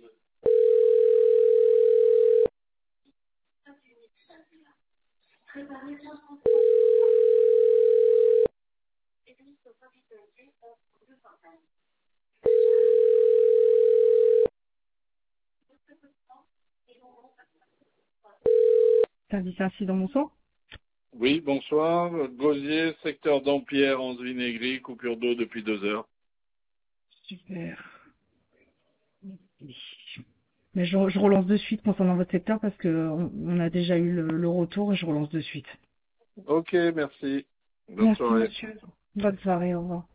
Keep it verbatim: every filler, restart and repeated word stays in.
Service incident, bonsoir. Oui, bonsoir. Gosier, secteur d'Ampierre, Anse-Vinaigrie, coupure d'eau depuis deux heures. Super. Mais je, je relance de suite concernant votre secteur parce que on, on a déjà eu le, le retour et je relance de suite. Ok, merci. Bonne Merci soirée. monsieur. Bonne soirée, au revoir.